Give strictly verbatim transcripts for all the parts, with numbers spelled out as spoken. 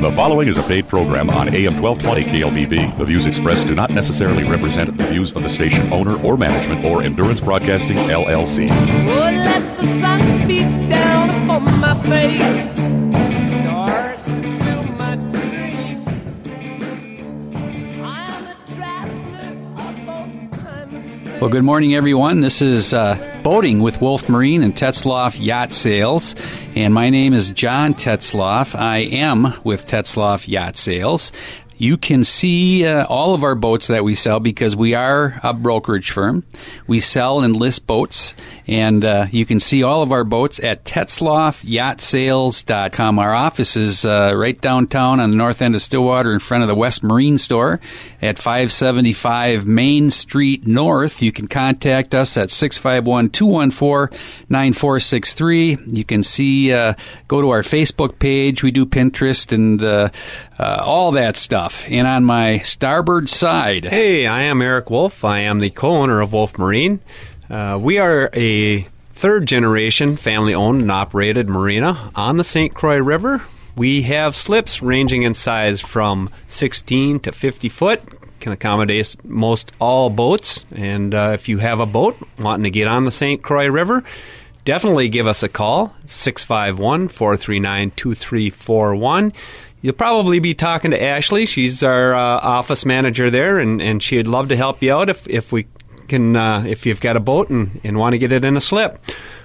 The following is a paid program on A M twelve twenty K L B B. The views expressed do not necessarily represent the views of the station owner or management or Endurance Broadcasting, L L C. Oh, let the sun beat down upon my face. Stars to fill my dream. I am a traveler of both time and space. Well, good morning, everyone. This is uh, Boating with Wolf Marine and Tetzlaff Yacht Sales. And my name is John Tetzlaff. I am with Tetzlaff Yacht Sales. You can see uh, all of our boats that we sell because we are a brokerage firm. We sell and list boats, and uh, you can see all of our boats at Tetzlaff Yacht Sales dot com. Our office is uh, right downtown on the north end of Stillwater in front of the West Marine Store at five seventy-five Main Street North. You can contact us at six five one, two one four, nine four six three. You can see, uh, go to our Facebook page. We do Pinterest and uh, uh, all that stuff. And on my starboard side... Hey, I am Eric Wolf. I am the co-owner of Wolf Marine. Uh, we are a third-generation family-owned and operated marina on the Saint Croix River. We have slips ranging in size from sixteen to fifty foot. Can accommodate most all boats. And uh, if you have a boat wanting to get on the Saint Croix River, definitely give us a call, six five one, four three nine, two three four one. You'll probably be talking to Ashley. She's our uh, office manager there, and, and she'd love to help you out if, if we can, uh, if you've got a boat and, and want to get it in a slip.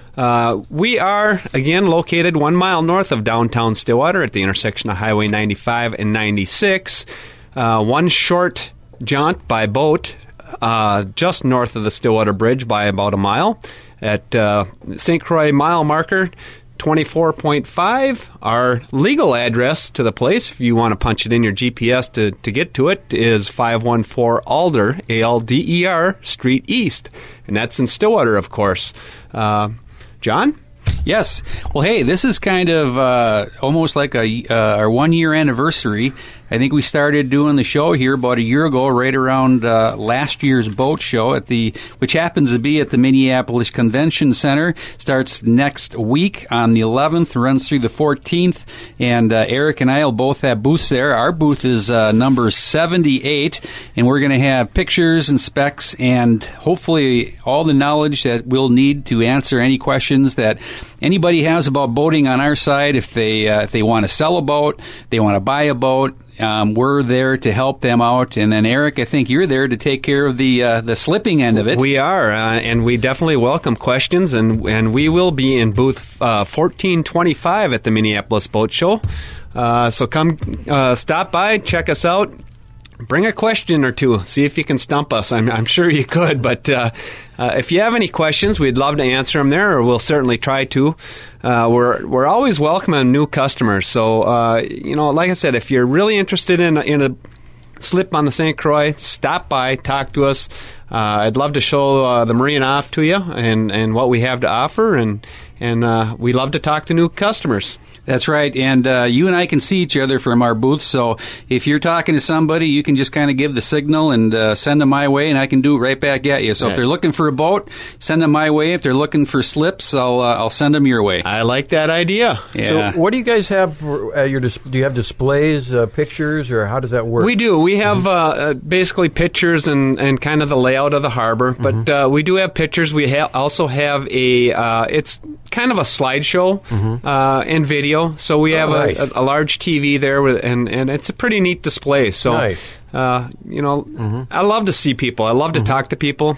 Uh, we are, again, located one mile north of downtown Stillwater at the intersection of Highway ninety-five and ninety-six. Uh, one short jaunt by boat uh, just north of the Stillwater Bridge by about a mile at uh, Saint Croix mile marker twenty-four point five. Our legal address to the place, if you want to punch it in your G P S to, to get to it, is five one four Alder, A L D E R, Street East. And that's in Stillwater, of course. Uh, John? Yes. Well, hey, this is kind of uh, almost like a uh, our one-year anniversary. I think we started doing the show here about a year ago, right around uh, last year's boat show, at the which happens to be at the Minneapolis Convention Center. Starts next week on the eleventh, runs through the fourteenth, and uh, Eric and I will both have booths there. Our booth is uh, number seventy-eight, and we're going to have pictures and specs and hopefully all the knowledge that we'll need to answer any questions that anybody has about boating on our side. If they uh, if they want to sell a boat, they want to buy a boat, um, we're there to help them out. And then, Eric, I think you're there to take care of the uh, the slipping end of it. We are, uh, and we definitely welcome questions, and and we will be in booth uh, fourteen twenty-five at the Minneapolis Boat Show. Uh, so come uh, stop by, check us out. Bring a question or two. See if you can stump us. I'm, I'm sure you could, but uh, uh, if you have any questions, we'd love to answer them there, or we'll certainly try to. Uh, we're we're always welcoming new customers. So, uh, you know, like I said, if you're really interested in a, in a slip on the Saint Croix, stop by, talk to us. Uh, I'd love to show uh, the marina off to you and, and what we have to offer, and and uh, we love to talk to new customers. That's right, and uh, you and I can see each other from our booth, so if you're talking to somebody, you can just kind of give the signal and uh, send them my way, and I can do it right back at you. So right. If they're looking for a boat, send them my way. If they're looking for slips, I'll uh, I'll send them your way. I like that idea. Yeah. So what do you guys have for uh, your dis- do you have displays, uh, pictures, or how does that work? We do. We have mm-hmm. uh, basically pictures and, and kind of the layout of the harbor, but mm-hmm. uh, we do have pictures. We ha- also have a, uh, it's kind of a slideshow mm-hmm. uh, and video, so we have oh, nice. a, a, a large T V there, with, and, and it's a pretty neat display. So, nice. uh, you know, mm-hmm. I love to see people. I love to mm-hmm. talk to people.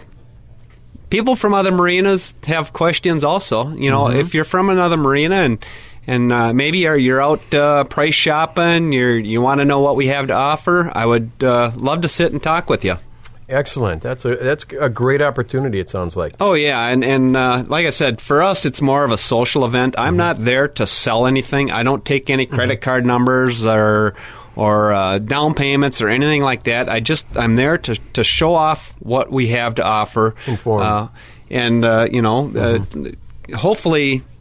People from other marinas have questions also. You know, mm-hmm. if you're from another marina and and uh, maybe you're, you're out uh, price shopping, you're, you want to know what we have to offer, I would uh, love to sit and talk with you. Excellent. That's a that's a great opportunity, it sounds like. Oh, yeah. And, and uh, like I said, for us, it's more of a social event. I'm mm-hmm. not there to sell anything. I don't take any credit mm-hmm. card numbers or or uh, down payments or anything like that. I just, I'm there to, to show off what we have to offer. Inform. Uh, and, uh, you know, mm-hmm. uh, hopefully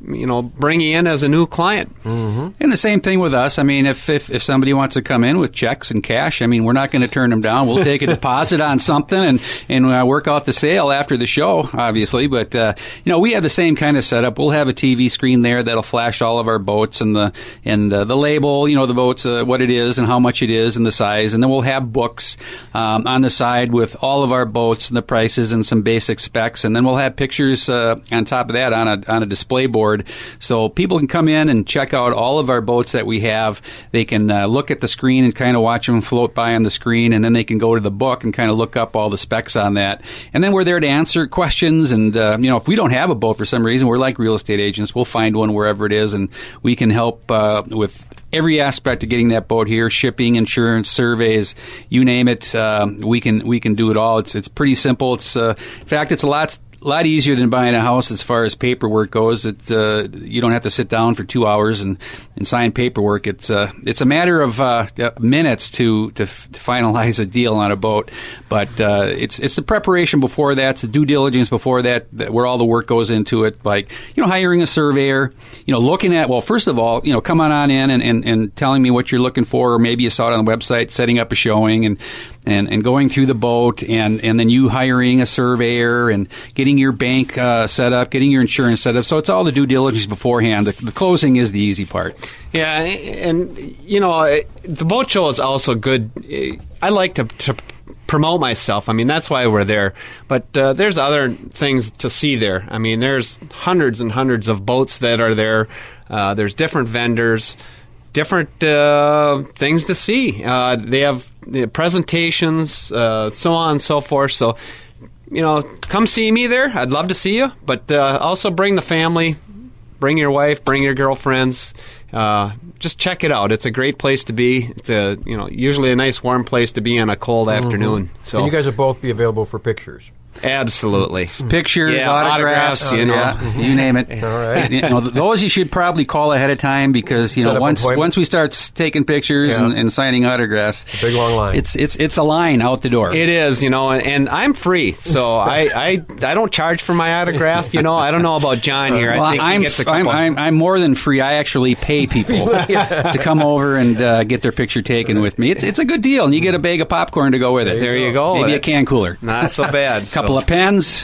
you know, bring you in as a new client. Mm-hmm. And the same thing with us. I mean, if, if, if somebody wants to come in with checks and cash, I mean, we're not going to turn them down. We'll take a deposit on something and, and uh, work out the sale after the show, obviously. But, uh, you know, we have the same kind of setup. We'll have a T V screen there that'll flash all of our boats and the and uh, the label, you know, the boats, uh, what it is and how much it is and the size. And then we'll have books um, on the side with all of our boats and the prices and some basic specs. And then we'll have pictures uh, on top of that on a on a display board. So people can come in and check out all of our boats that we have. They can uh, look at the screen and kind of watch them float by on the screen, and then they can go to the book and kind of look up all the specs on that. And then we're there to answer questions. And, uh, you know, if we don't have a boat for some reason, we're like real estate agents. We'll find one wherever it is, and we can help uh, with every aspect of getting that boat here: shipping, insurance, surveys, you name it. Uh, we can we can do it all. It's it's pretty simple. It's uh, in fact, it's a lot. A lot easier than buying a house as far as paperwork goes. It, uh, you don't have to sit down for two hours and, and sign paperwork. It's uh, it's a matter of uh, minutes to, to f- to finalize a deal on a boat. But uh, it's it's the preparation before that, it's the due diligence before that, that, where all the work goes into it. Like, you know, hiring a surveyor, you know, looking at, well, first of all, you know, come on on in and, and, and telling me what you're looking for, or maybe you saw it on the website, setting up a showing and and, and going through the boat, and, and then you hiring a surveyor and getting your bank uh, set up, getting your insurance set up. So it's all the due diligence beforehand. The, the closing is the easy part. Yeah, and, you know, the boat show is also good. I like to, to promote myself. I mean, that's why we're there. But uh, there's other things to see there. I mean, there's hundreds and hundreds of boats that are there. Uh, there's different vendors, different uh, things to see. Uh, they have uh, presentations, uh, so on and so forth. So, you know, come see me there. I'd love to see you. But uh, also bring the family, bring your wife, bring your girlfriends. Uh, just check it out. It's a great place to be. It's a, you know, usually a nice warm place to be on a cold mm-hmm. afternoon. So, and you guys will both be available for pictures. Absolutely. Pictures, yeah, autographs, autographs, you know. Yeah, you name it. All right. You know, those you should probably call ahead of time, because, you Set know, up once appointment. once we start s- taking pictures Yeah. and, and signing autographs, It's a big long line. It's it's it's a line out the door. It is, you know, and, and I'm free, so I, I I don't charge for my autograph. You know, I don't know about John here. Well, I think he I'm, gets a f- I'm, couple. I'm I'm more than free. I actually pay people to come over and uh, get their picture taken with me. It's it's a good deal, and you get a bag of popcorn to go with it. There you go. Maybe That's a can cooler. Not so bad. A couple so. of pens.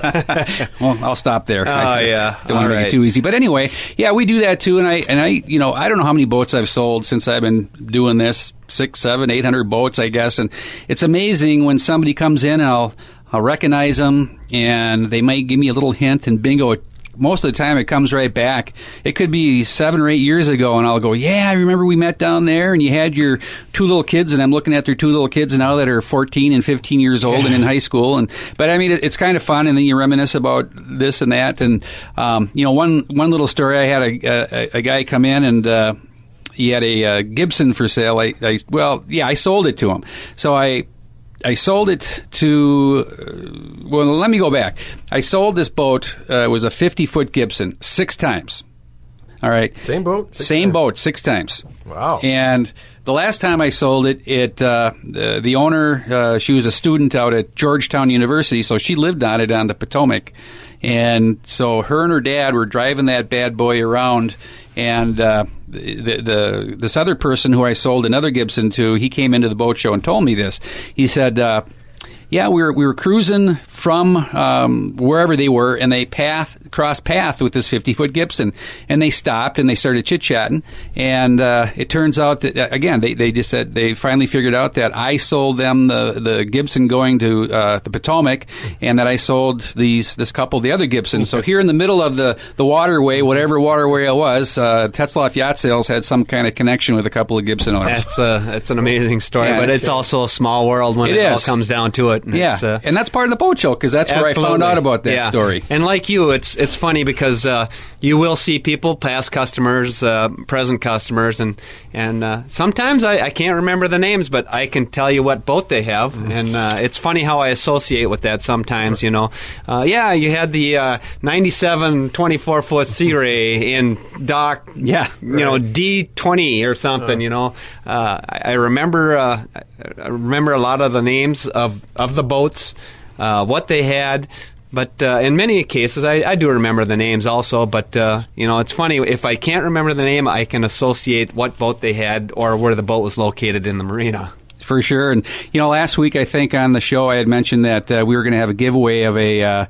Well, I'll stop there. Oh, I, yeah. Don't want to All make right. it too easy. But anyway, yeah, we do that too. And I, and I, you know, I don't know how many boats I've sold since I've been doing this. Six, seven, eight hundred boats, I guess. And it's amazing when somebody comes in and I'll, I'll recognize them, and they might give me a little hint, and bingo, it, most of the time it comes right back. It could be seven or eight years ago, and I'll go, yeah, I remember we met down there, and you had your two little kids, and I'm looking at their two little kids now that are fourteen and fifteen years old and in high school. And but I mean, it, it's kind of fun, and then you reminisce about this and that. And um, you know, one one little story, I had a, a, a guy come in, and uh, he had a uh, Gibson for sale. I, I well, yeah, I sold it to him. So I. I sold it to, uh, well, let me go back. I sold this boat, uh, it was a fifty-foot Gibson, six times. All right. Same boat? Six Same times? boat, six times. Wow. And the last time I sold it, it uh, the, the owner, uh, she was a student out at Georgetown University, so she lived on it on the Potomac. And so her and her dad were driving that bad boy around, and uh, the, the this other person who I sold another Gibson to, he came into the boat show and told me this. He said, uh, yeah, we were we were cruising from um, wherever they were, and they path crossed path with this fifty-foot Gibson, and they stopped and they started chit chatting, and uh, it turns out that uh, again they, they just said they finally figured out that I sold them the, the Gibson going to uh, the Potomac, and that I sold these this couple the other Gibson. So here in the middle of the, the waterway, whatever waterway it was, uh, Tetzloff Yacht Sales had some kind of connection with a couple of Gibson owners. That's a that's an amazing story, Yeah, but it's sure. also a small world when It it, all is. comes down to it. And Yeah, it's, uh, and that's part of the boat show, because that's where I found Absolutely. out about that Yeah. story. And like you, it's it's funny because uh, you will see people, past customers, uh, present customers, and and uh, sometimes I, I can't remember the names, but I can tell you what boat they have, Mm-hmm. and uh, it's funny how I associate with that sometimes. You know, uh, yeah, you had the uh, ninety-seven twenty-four foot Sea Ray in dock, Yeah. you know, D twenty or something. You know, uh, I, I remember uh, I remember a lot of the names of of the boats, uh, what they had. but uh, in many cases, I, I do remember the names also. But uh, you know, it's funny, if I can't remember the name, I can associate what boat they had or where the boat was located in the marina. For sure. And, you know, last week, I think on the show, I had mentioned that uh, we were going to have a giveaway of a uh,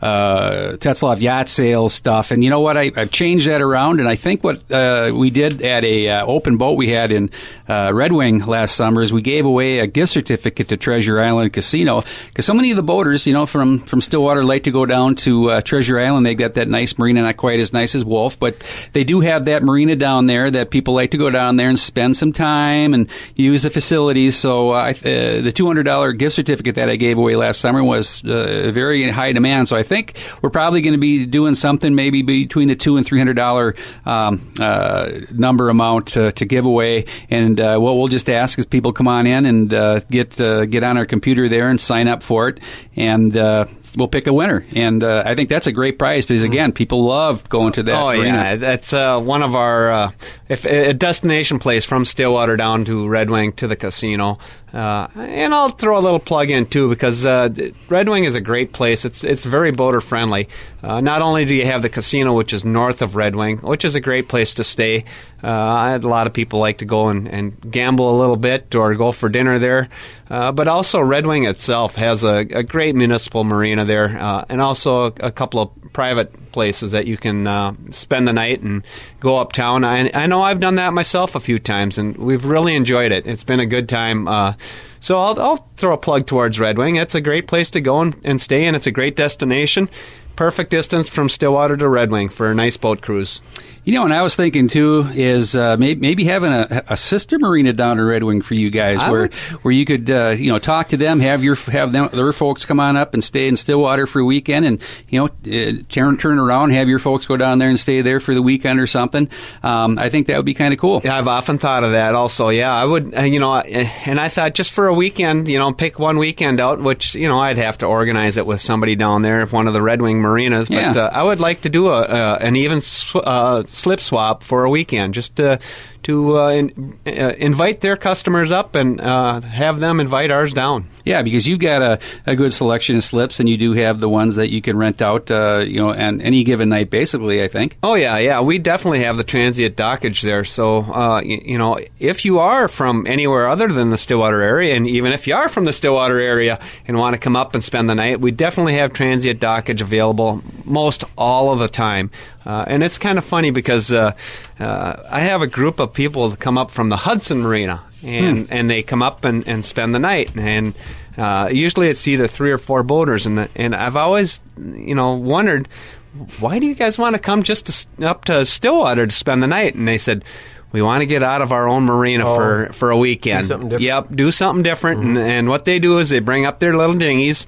uh, Tetzlaff Yacht Sales stuff. And you know what? I, I've changed that around. And I think what uh, we did at a uh, open boat we had in uh, Red Wing last summer is we gave away a gift certificate to Treasure Island Casino. Because so many of the boaters, you know, from, from Stillwater like to go down to uh, Treasure Island. They've got that nice marina, not quite as nice as Wolf, but they do have that marina down there that people like to go down there and spend some time and use the facilities. So So uh, uh, the two hundred dollars gift certificate that I gave away last summer was uh, very in high demand. So I think we're probably going to be doing something maybe between the two and three hundred dollars um, uh, number amount to, to give away. And uh, what we'll just ask is people come on in and uh, get uh, get on our computer there and sign up for it, and uh, we'll pick a winner. And uh, I think that's a great prize because again, people love going to that. Oh arena. yeah, that's uh, one of our uh, if a destination place from Stillwater down to Red Wing to the casino. Uh, and I'll throw a little plug in too because uh, Red Wing is a great place. It's it's very boater friendly. Uh, not only do you have the casino, which is north of Red Wing, which is a great place to stay. Uh, a lot of people like to go and, and gamble a little bit or go for dinner there. Uh, but also Red Wing itself has a, a great municipal marina there, uh, and also a, a couple of private places that you can uh, spend the night and go uptown. I, I know I've done that myself a few times, and we've really enjoyed it. It's been a good time. Uh, so I'll, I'll throw a plug towards Red Wing. It's a great place to go and, and stay, and it's a great destination. Perfect distance from Stillwater to Red Wing for a nice boat cruise. You know, and I was thinking, too, is uh, maybe, maybe having a, a sister marina down in Red Wing for you guys I where would, where you could, uh, you know, talk to them, have your have them their folks come on up and stay in Stillwater for a weekend and, you know, uh, turn, turn around, have your folks go down there and stay there for the weekend or something. Um, I think that would be kind of cool. Yeah, I've often thought of that also. Yeah, I would, uh, you know, and I thought just for a weekend, you know, pick one weekend out, which, you know, I'd have to organize it with somebody down there, one of the Red Wing marinas. But Yeah. uh, I would like to do a, uh, an even sw- uh, slip swap for a weekend, just to to uh, in, uh, invite their customers up and uh, have them invite ours down. Yeah, because you've got a, a good selection of slips, and you do have the ones that you can rent out, uh, you know, on any given night, basically, I think. Oh, yeah, yeah. We definitely have the transient dockage there. So, uh, you, you know, if you are from anywhere other than the Stillwater area, and even if you are from the Stillwater area and want to come up and spend the night, we definitely have transient dockage available most all of the time. Uh, and it's kind of funny because uh, uh, I have a group of people that come up from the Hudson Marina, and, hmm. and they come up and, and spend the night. And uh, usually it's either three or four boaters. And, the, and I've always, you know, wondered, why do you guys want to come just to, up to Stillwater to spend the night? And they said, we want to get out of our own marina oh, for, for a weekend. Do something different. Yep, do something different. Mm-hmm. And, and what they do is they bring up their little dinghies.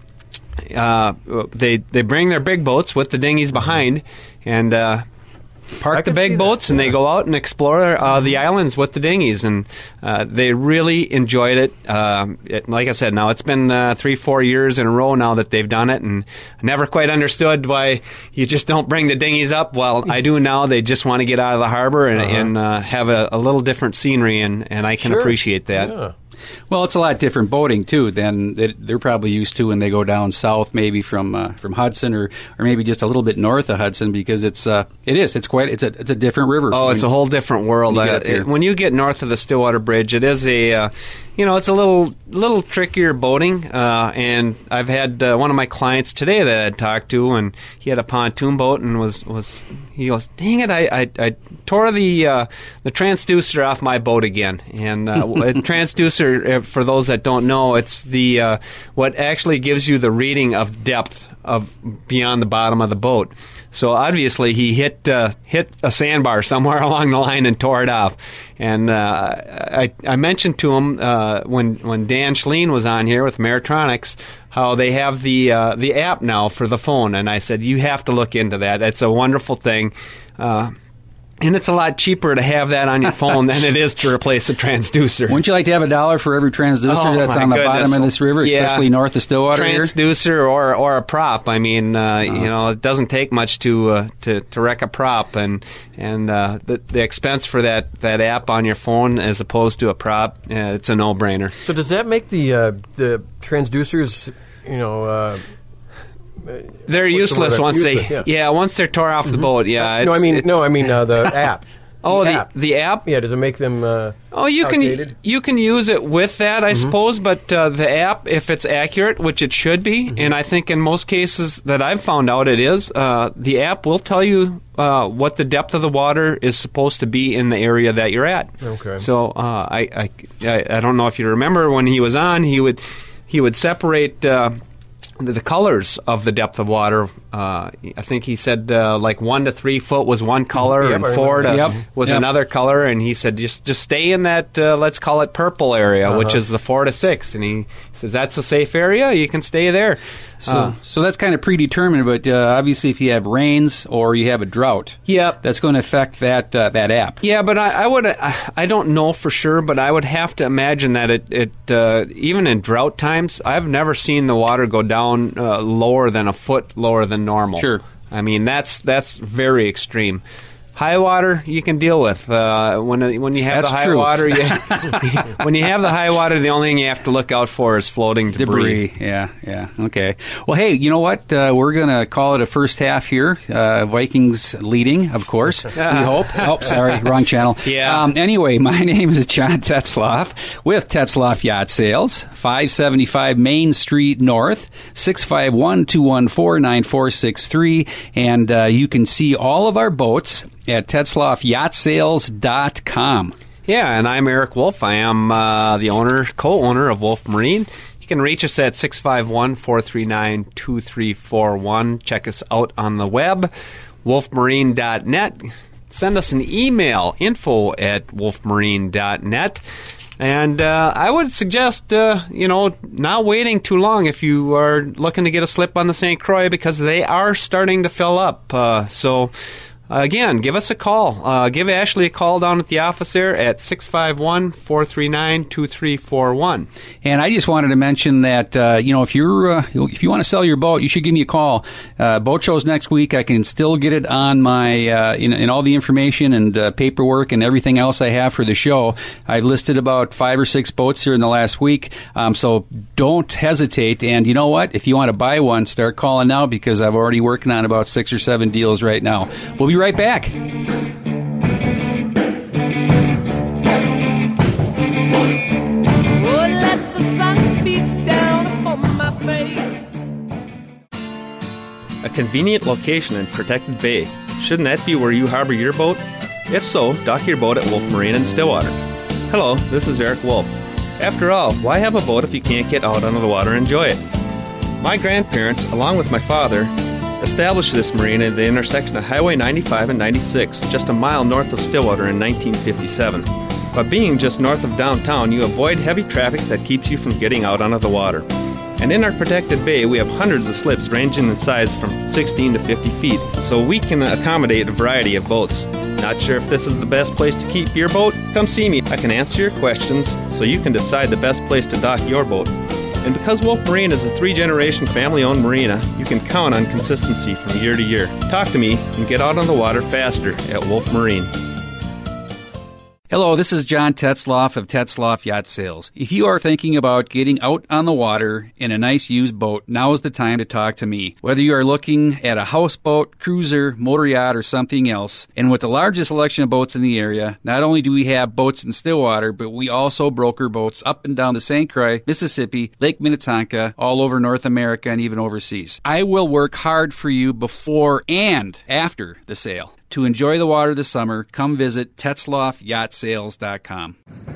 Uh, they they bring their big boats with the dinghies behind, and uh, park the big boats, that. and Yeah. they go out and explore uh, the islands with the dinghies, and uh, they really enjoyed it. Uh, it. Like I said, now it's been uh, three, four years in a row now that they've done it, and I never quite understood why you just don't bring the dinghies up. Well, I do now. They just want to get out of the harbor and, Uh-huh. and uh, have a, a little different scenery, and, and I can Sure. appreciate that. Yeah. Well, it's a lot different boating too than that they're probably used to when they go down south, maybe from uh, from Hudson or, or maybe just a little bit north of Hudson, because it's uh, it is it's quite it's a it's a different river. Oh, it's a whole different world. When you get Uh, up here. it- when you get north of the Stillwater Bridge, it is a, uh, you know, it's a little little trickier boating. Uh, and I've had uh, one of my clients today that I talked to, and he had a pontoon boat, and was, was he goes, dang it, I, I, I tore the uh, the transducer off my boat again. And uh, a transducer, uh, for those that don't know, it's the uh, what actually gives you the reading of depth of beyond the bottom of the boat. So obviously he hit uh, hit a sandbar somewhere along the line and tore it off. And uh, I, I mentioned to him uh, when when Dan Schleen was on here with Meritronics how they have the uh, the app now for the phone, and I said you have to look into that. It's a wonderful thing. Uh, And it's a lot cheaper to have that on your phone than it is to replace a transducer. Wouldn't you like to have a dollar for every transducer Oh, that's my on the goodness. bottom of this river, Yeah. especially north of Stillwater here? Transducer or or a prop. I mean, uh, you know, it doesn't take much to uh, to to wreck a prop, and and uh, the the expense for that, that app on your phone as opposed to a prop, uh, it's a no brainer. So does that make the uh, the transducers, you know, uh, They're what's the useless word? once Useless, they yeah. yeah once they're tore off the boat. Yeah. no, I it's- mean it's- no, I mean uh, the app. Oh, the app. the app. Yeah, does it make them? Uh, Oh, you outdated? can you can use it with that, I suppose. But uh, the app, if it's accurate, which it should be, and I think in most cases that I've found out it is, uh, the app will tell you uh, what the depth of the water is supposed to be in the area that you're at. Okay. So uh, I, I I I don't know if you remember when he was on, he would he would separate. Uh, The, the colors of the depth of water. Uh, I think he said uh, like one to three foot was one color, Yep, and I four to remember. Yep. was Yep. another color. And he said just just stay in that uh, let's call it purple area, Uh-huh. which is the four to six. And he says that's a safe area. You can stay there. So, Uh, so that's kind of predetermined, but uh, obviously, if you have rains or you have a drought, Yep. that's going to affect that uh, that app. Yeah, but I, I would I, I don't know for sure, but I would have to imagine that it it uh, even in drought times, I've never seen the water go down uh, lower than a foot lower than normal. Sure. I mean that's that's very extreme. High water you can deal with. Uh, when when you have That's the high true. water, you, when you have the high water, the only thing you have to look out for is floating debris. Debris, yeah, yeah, okay. Well, hey, you know what? Uh, we're going to call it a first half here. Uh, Vikings leading, of course, we hope. Oh, sorry, wrong channel. Yeah. Um, anyway, my name is John Tetzloff with Tetzloff Yacht Sales, five seventy-five Main Street North, six five one, two one four, nine four six three, and uh, you can see all of our boats at Tetzloff Yacht Sales dot com. Yeah, and I'm Eric Wolf. I am uh, the owner, co-owner of Wolf Marine. You can reach us at six five one, four three nine, two three four one. Check us out on the web, wolf marine dot net. Send us an email, info at wolf marine dot net. And uh, I would suggest, uh, you know, not waiting too long if you are looking to get a slip on the Saint Croix, because they are starting to fill up. Uh, so... Again, give us a call. Uh, give Ashley a call down at the office there at six five one, four three nine, two three four one. And I just wanted to mention that, uh, you know, if you're uh, if you want to sell your boat, you should give me a call. Uh, boat shows next week. I can still get it on my, uh, in, in all the information and uh, paperwork and everything else I have for the show. I've listed about five or six boats here in the last week. Um, so don't hesitate. And you know what? If you want to buy one, start calling now, because I'm already working on about six or seven deals right now. We'll be right back. Oh, let the sun beat down upon my face. A convenient location in Protected Bay. Shouldn't that be where you harbor your boat? If so, dock your boat at Wolf Marine in Stillwater. Hello, this is Eric Wolf. After all, why have a boat if you can't get out onto the water and enjoy it? My grandparents, along with my father, established this marina at the intersection of Highway ninety-five and ninety-six, just a mile north of Stillwater in nineteen fifty-seven. By being just north of downtown, you avoid heavy traffic that keeps you from getting out onto the water. And in our protected bay, we have hundreds of slips ranging in size from sixteen to fifty feet, so we can accommodate a variety of boats. Not sure if this is the best place to keep your boat? Come see me. I can answer your questions so you can decide the best place to dock your boat. And because Wolf Marine is a three-generation family-owned marina, you can count on consistency from year to year. Talk to me and get out on the water faster at Wolf Marine. Hello, this is John Tetzloff of Tetzloff Yacht Sales. If you are thinking about getting out on the water in a nice used boat, now is the time to talk to me. Whether you are looking at a houseboat, cruiser, motor yacht, or something else, and with the largest selection of boats in the area, not only do we have boats in Stillwater, but we also broker boats up and down the Saint Croix, Mississippi, Lake Minnetonka, all over North America, and even overseas. I will work hard for you before and after the sale. To enjoy the water this summer, come visit Tetzloff Yacht Sales dot com.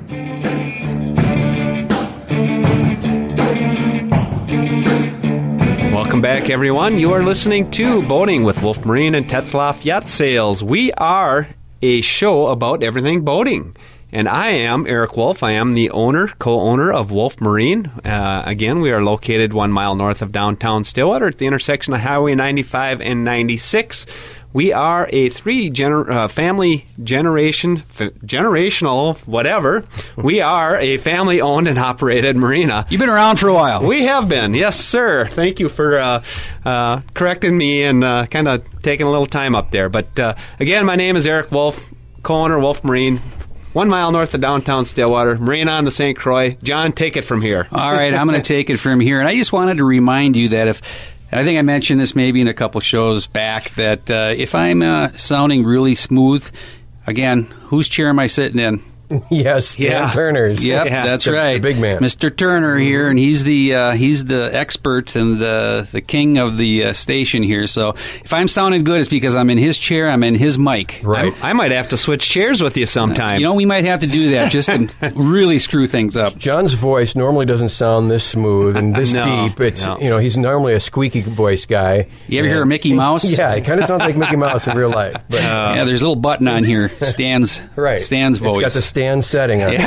Welcome back, everyone. You are listening to Boating with Wolf Marine and Tetzloff Yacht Sales. We are a show about everything boating. And I am Eric Wolf. I am the owner, co-owner of Wolf Marine. Uh, again, we are located one mile north of downtown Stillwater at the intersection of Highway ninety-five and ninety-six. We are a three gener- uh, family generation, f- generational, whatever. We are a family-owned and operated marina. You've been around for a while. We have been, yes, sir. Thank you for uh, uh, correcting me and uh, kind of taking a little time up there. But uh, again, my name is Eric Wolf, co-owner Wolf Marine. One mile north of downtown Stillwater, marina on the Saint Croix. John, take it from here. All right, I'm going to take it from here. And I just wanted to remind you that if And I think I mentioned this maybe in a couple shows back that uh, if I'm uh, sounding really smooth, again, whose chair am I sitting in? Yes, Dan Yeah. Turner's. Yep, Yeah, that's the- right. the big man. Mister Turner here, and he's the uh, he's the expert and the the king of the uh, station here. So if I'm sounding good, it's because I'm in his chair, I'm in his mic. Right. I might have to switch chairs with you sometime. You know, we might have to do that just to really screw things up. John's voice normally doesn't sound this smooth and this No, deep. It's no. you know he's normally a squeaky voice guy. You ever And- hear a Mickey Mouse? Yeah, it kind of sounds like Mickey Mouse in real life. But Yeah, there's a little button on here. Stan's right, Stan's voice. It's got the stand setting on it.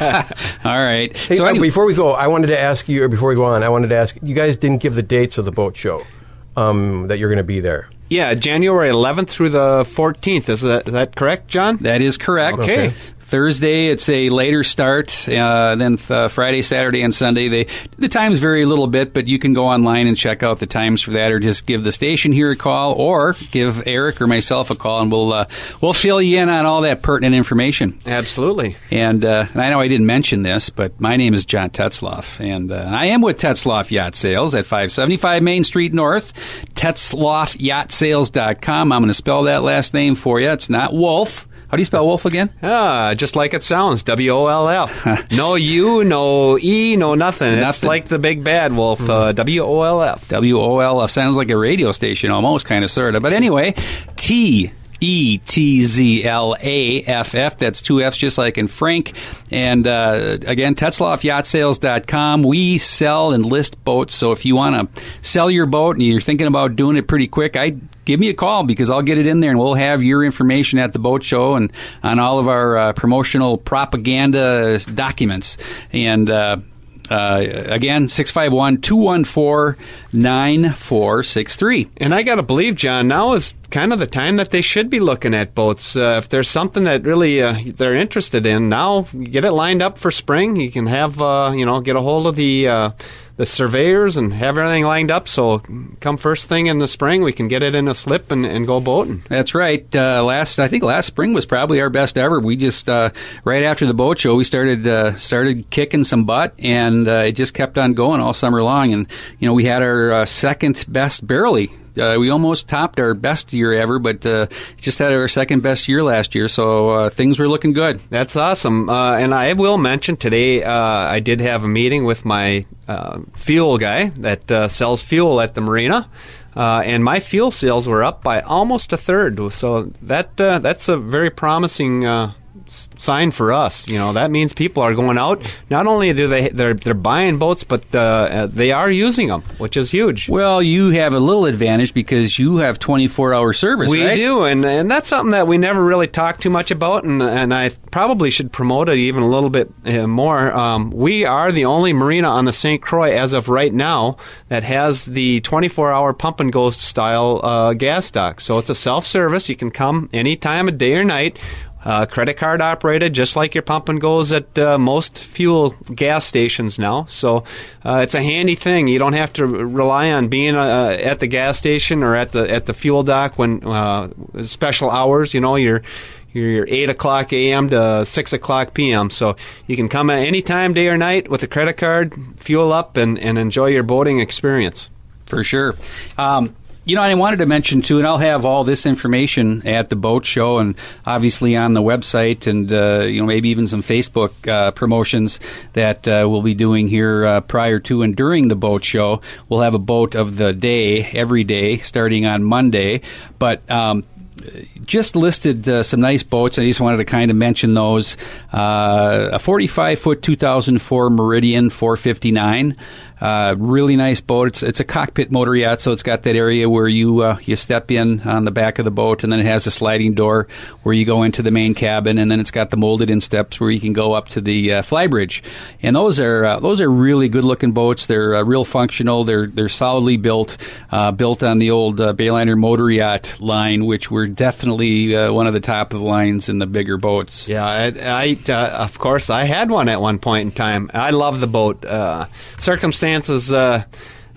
All right. Hey, so uh, anyway- before we go, I wanted to ask you, or before we go on, I wanted to ask you guys didn't give the dates of the boat show um, that you're going to be there. Yeah, January eleventh through the fourteenth. Is that, is that correct, John? That is correct. Okay. Thursday, it's a later start. Uh, then uh, Friday, Saturday, and Sunday, they the times vary a little bit, but you can go online and check out the times for that, or just give the station here a call, or give Eric or myself a call, and we'll uh, we'll fill you in on all that pertinent information. Absolutely. And, uh, and I know I didn't mention this, but my name is John Tetzloff, and uh, I am with Tetzloff Yacht Sales at five seventy-five Main Street North, tetzloff yacht sales dot com. I'm going to spell that last name for you. It's not Wolf. How do you spell Wolf again? Ah, just like it sounds, W O L F. No U, no E, no nothing. It's Nothing. like the big bad wolf, uh, W O L F. W O L F sounds like a radio station almost, kind of, sort of. But anyway, T E T Z L A F F. That's two F's, just like in Frank. And uh, again, tetzloff yacht sales dot com. We sell and list boats. So if you want to sell your boat and you're thinking about doing it pretty quick, I give me a call, because I'll get it in there and we'll have your information at the boat show and on all of our uh, promotional propaganda documents. And uh, uh, again, six five one, two one four, nine four six three. And I got to believe, John, now is kind of the time that they should be looking at boats. Uh, if there's something that really uh, they're interested in, now get it lined up for spring. You can have, uh, you know, get a hold of the uh, the surveyors and have everything lined up. So come first thing in the spring, we can get it in a slip and, and go boating. That's right. Uh, last, I think last spring was probably our best ever. We just uh, right after the boat show, we started uh, started kicking some butt, and uh, it just kept on going all summer long. And you know, we had our uh, second best, barely. Uh, we almost topped our best year ever, but uh, just had our second best year last year. So uh, things were looking good. That's awesome. Uh, and I will mention today, uh, I did have a meeting with my uh, fuel guy that uh, sells fuel at the marina. Uh, and my fuel sales were up by almost a third. So that uh, that's a very promising uh, s- sign for us. You know, that means people are going out. Not only do they they're they're buying boats, but uh, uh, they are using them, which is huge. Well, you have a little advantage because you have twenty-four hour service, We right? do, and and that's something that we never really talk too much about, and and I probably should promote it even a little bit uh, more. Um, we are the only marina on the Saint Croix as of right now that has the twenty-four hour pump and go style uh, gas dock. So it's a self-service. You can come any time of day or night. Uh, credit card operated, just like your pump and goes at uh, most fuel gas stations now. So uh, it's a handy thing. You don't have to rely on being uh, at the gas station or at the at the fuel dock when uh, special hours. You know, you're you're eight o'clock a m to six o'clock p m. So you can come at any time, day or night, with a credit card, fuel up, and, and enjoy your boating experience. For sure. Um, you know, I wanted to mention, too, and I'll have all this information at the boat show and obviously on the website and, uh, you know, maybe even some Facebook uh, promotions that uh, we'll be doing here uh, prior to and during the boat show. We'll have a boat of the day every day starting on Monday. But um, just listed uh, some nice boats. I just wanted to kind of mention those. Uh, a forty-five foot two thousand four Meridian four fifty-nine. Uh, really nice boat. It's it's a cockpit motor yacht, so it's got that area where you uh, you step in on the back of the boat, and then it has a sliding door where you go into the main cabin, and then it's got the molded-in steps where you can go up to the uh, flybridge. And those are uh, those are really good-looking boats. They're uh, real functional. They're they're solidly built, uh, built on the old uh, Bayliner motor yacht line, which were definitely uh, one of the top of the lines in the bigger boats. Yeah, I, I uh, of course, I had one at one point in time. I love the boat. Uh, circumstances uh,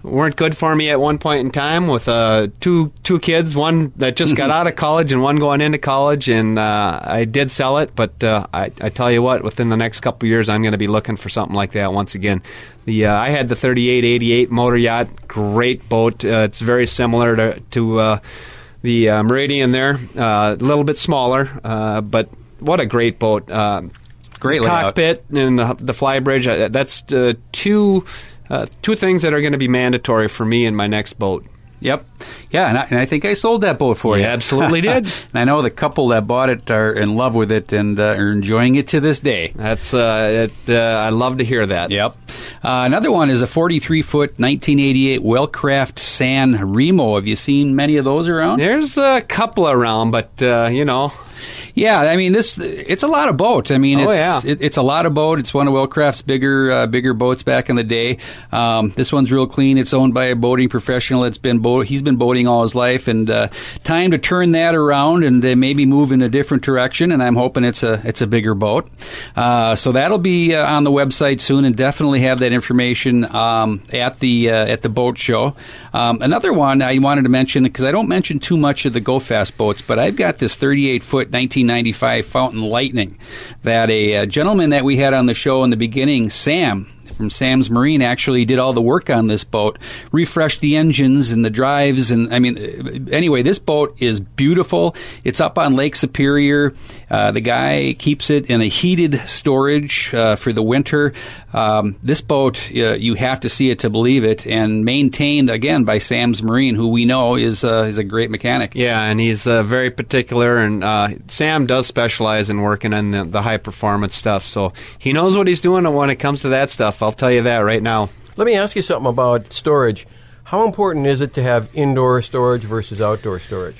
weren't good for me at one point in time with uh, two two kids, one that just got out of college and one going into college, and uh, I did sell it. But uh, I, I tell you what, within the next couple of years, I'm going to be looking for something like that once again. The uh, I had the thirty-eight eighty-eight motor yacht, great boat. Uh, it's very similar to, to uh, the uh, Meridian there, uh, a little bit smaller, uh, but what a great boat. Uh, Great the layout. cockpit and the, the fly bridge, uh, that's uh, two... Uh, two things that are going to be mandatory for me in my next boat. Yep. Yeah, and I, and I think I sold that boat for You you. absolutely did. And I know the couple that bought it are in love with it and uh, are enjoying it to this day. That's uh, it, uh, I love to hear that. Yep. Uh, another one is a forty-three foot nineteen eighty-eight Wellcraft San Remo. Have you seen many of those around? There's a couple around, but, uh, you know... Yeah, I mean this. It's a lot of boat. I mean, Oh, it's, yeah. it, it's a lot of boat. It's one of Wellcraft's bigger, uh, bigger boats back in the day. Um, this one's real clean. It's owned by a boating professional. It's been bo- he's been boating all his life, and uh, time to turn that around and uh, maybe move in a different direction. And I'm hoping it's a it's a bigger boat. Uh, so that'll be uh, on the website soon, and definitely have that information um, at the uh, at the boat show. Um, another one I wanted to mention, because I don't mention too much of the Go Fast boats, but I've got this thirty-eight foot nineteen ninety-five Fountain Lightning that a, a gentleman that we had on the show in the beginning, Sam from Sam's Marine, actually did all the work on this boat, refreshed the engines and the drives, and I mean, anyway, this boat is beautiful. It's up on Lake Superior. Uh, the guy keeps it in a heated storage uh, for the winter. Um, this boat, uh, you have to see it to believe it, and maintained again by Sam's Marine, who we know is uh, is a great mechanic. Yeah, and he's uh, very particular, and uh, Sam does specialize in working on the, the high-performance stuff, so he knows what he's doing when it comes to that stuff. I'll tell you that right now. Let me ask you something about storage. How important is it to have indoor storage versus outdoor storage?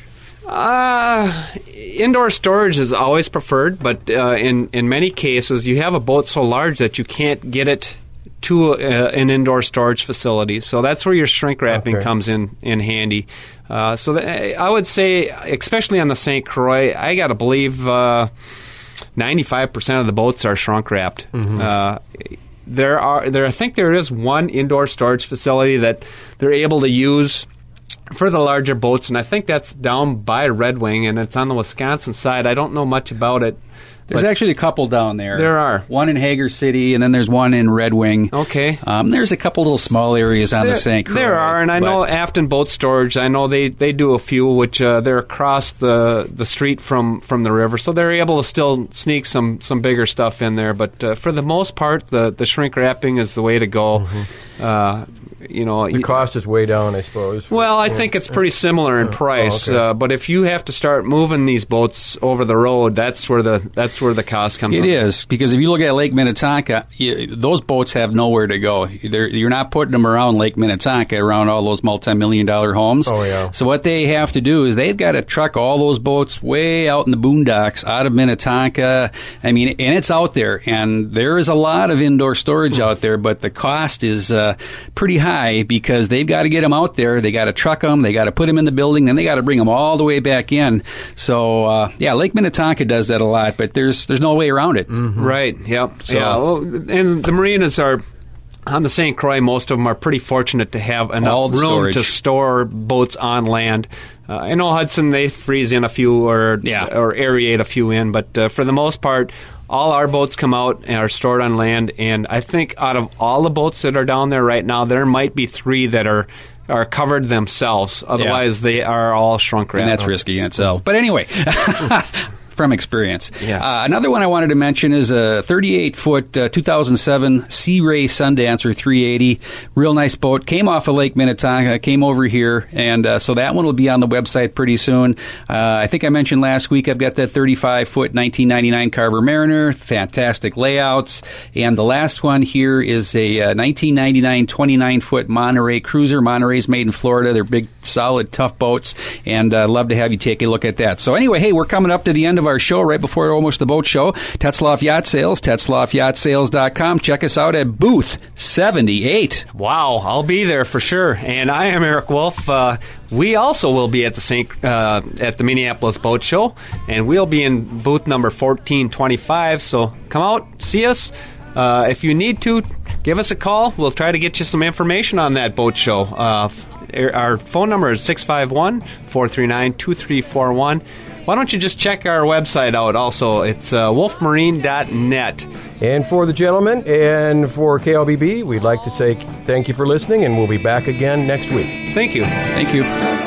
Uh, indoor storage is always preferred, but uh, in, in many cases, you have a boat so large that you can't get it to uh, an indoor storage facility. So that's where your shrink wrapping Okay. comes in, in handy. Uh, so th- I would say, especially on the Saint Croix, I got to believe uh, ninety-five percent of the boats are shrunk wrapped. Mm-hmm. Uh, there are there. I think there is one indoor storage facility that they're able to use for the larger boats, and I think that's down by Red Wing, and it's on the Wisconsin side. I don't know much about it. There's but actually a couple down there. There are. One in Hager City, and then there's one in Red Wing. Okay. Um, there's a couple little small areas on There, the Saint Croix. there are, and I but- know Afton Boat Storage. I know they, they do a few, which uh, they're across the, the street from, from the river, so they're able to still sneak some, some bigger stuff in there. But uh, for the most part, the, the shrink wrapping is the way to go. Mm-hmm. Uh, you know, The you- cost is way down, I suppose. Well, I think it's pretty similar in price, Oh, okay. uh, but if you have to start moving these boats over the road, that's where the that's where the cost comes. It in. is, because if you look at Lake Minnetonka, you, those boats have nowhere to go. They're, you're not putting them around Lake Minnetonka, around all those multi-million dollar homes. Oh, yeah. So what they have to do is they've got to truck all those boats way out in the boondocks, out of Minnetonka. I mean, and it's out there, and there is a lot of indoor storage out there, but the cost is uh, pretty high because they've got to get them out there. They got to truck them. They got to put them in the building. Then they got to bring them all the way back in. So, uh, yeah, Lake Minnetonka does that a lot, but there's there's no way around it. Right. Yep. So- yeah. Well, and the marinas are on the Saint Croix. Most of them are pretty fortunate to have All enough the room storage. to store boats on land. Uh, I know Hudson, they freeze in a few or Yeah. or aerate a few in, but uh, for the most part, all our boats come out and are stored on land. And I think out of all the boats that are down there right now, there might be three that are are covered themselves. Otherwise, they are all shrunk wrapped. And that's risky in itself. But anyway, from experience. Yeah. Uh, another one I wanted to mention is a thirty-eight foot uh, two thousand seven Sea Ray Sundancer three eighty. Real nice boat. Came off of Lake Minnetonka, came over here, and uh, so that one will be on the website pretty soon. Uh, I think I mentioned last week I've got that thirty-five foot nineteen ninety-nine Carver Mariner. Fantastic layouts. And the last one here is a uh, nineteen ninety-nine twenty-nine foot Monterey Cruiser. Monterey's made in Florida. They're big, solid, tough boats, and I'd uh, love to have you take a look at that. So anyway, hey, we're coming up to the end of our show, right before almost the boat show. Tetzloff Yacht Sales, tetzloff yacht sales dot com. Check us out at booth seventy-eight. Wow, I'll be there for sure. And I am Eric Wolf. Uh, we also will be at the Saint uh, at the Minneapolis Boat Show, and we'll be in booth number fourteen twenty-five. So come out, see us. Uh, if you need to, give us a call. We'll try to get you some information on that boat show. Uh, our phone number is six five one, four three nine, two three four one. Why don't you just check our website out also? It's uh, wolf marine dot net. And for the gentlemen and for K L B B, we'd like to say thank you for listening, and we'll be back again next week. Thank you. Thank you.